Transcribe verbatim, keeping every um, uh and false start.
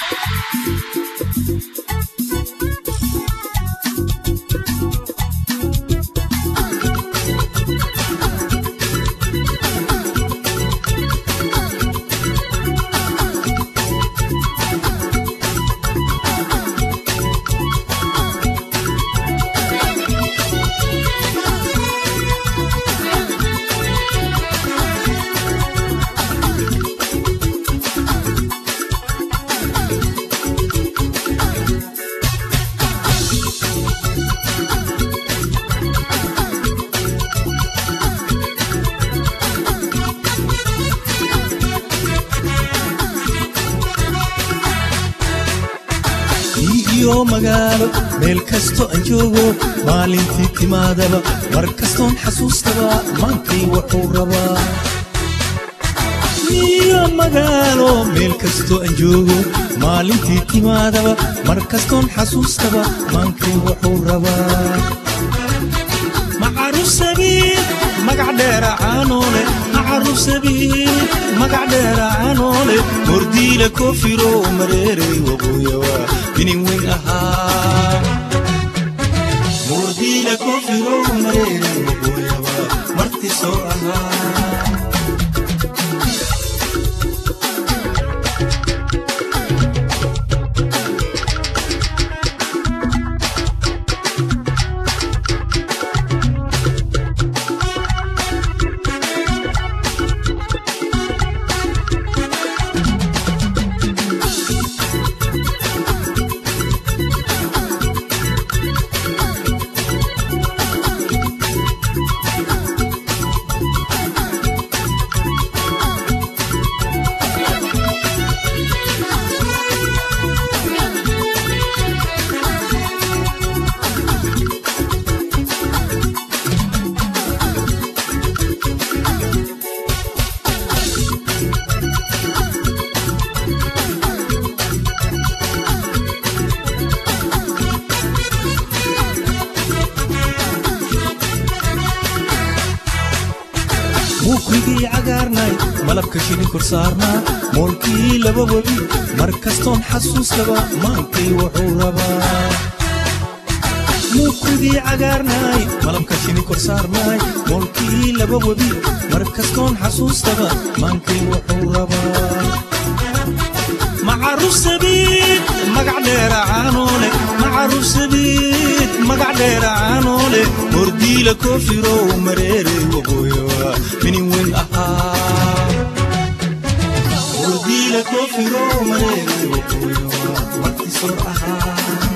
magalo meel kasto aan joogo maalintii timaadaba mar kastoon xasuustaba maankay wuxuu rabaa iyo magalo meel kasto aan joogo maalintii timaadaba mar kastoon xasuustaba maankay wuxuu rabaa macarusabi magac dheer aanole macarusabi magac dheer aanole mordila kofiro mareeray wabuyawa binin weyn ahaa mordila kofiro mareeray wabuyawa marti soo ahaa موكي عقارناي ملبك شيني كرسارنا مولكي لبا ولي مركزتون حسوس لبا مانكي وحوربا موكي عقارناي ملبك شيني كرسارناي مولكي لبا ولي مركزتون حسوس لبا مانكي وحوربا معروف سبيت مقعدير عنولي معروف سبيت مقعدير عنولي مردي لكوفيرو مريري وبويوا مني وين أها مردي لكوفيرو مريري وبويوا وقتي صور أها